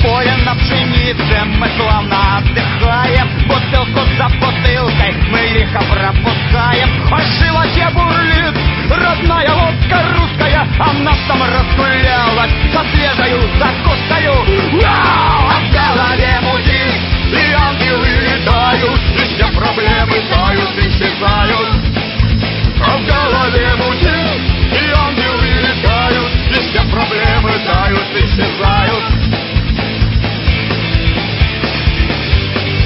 поле на пшенице мы славно отдыхаем. Бутылку за бутылкой мы лихо пропускаем. А в животе бурлит родная водка русская, а нас там разгулялась со свежею закускою.